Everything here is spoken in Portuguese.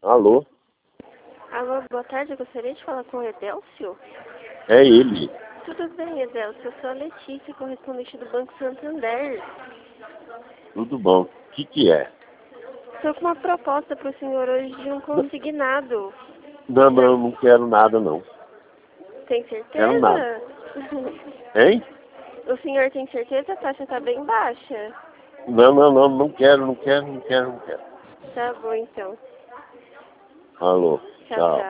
Alô? Alô, boa tarde, eu gostaria de falar com o Edélcio. É ele. Tudo bem, Edélcio? Eu sou a Letícia, correspondente do Banco Santander. Tudo bom. O que é? Estou com uma proposta para o senhor hoje de um consignado. Não quero nada, não. Tem Quero nada. certeza? Hein? O senhor tem certeza? A taxa está bem baixa. Não quero. Tá bom, então. Alô? Tchau, Tchau. tchau.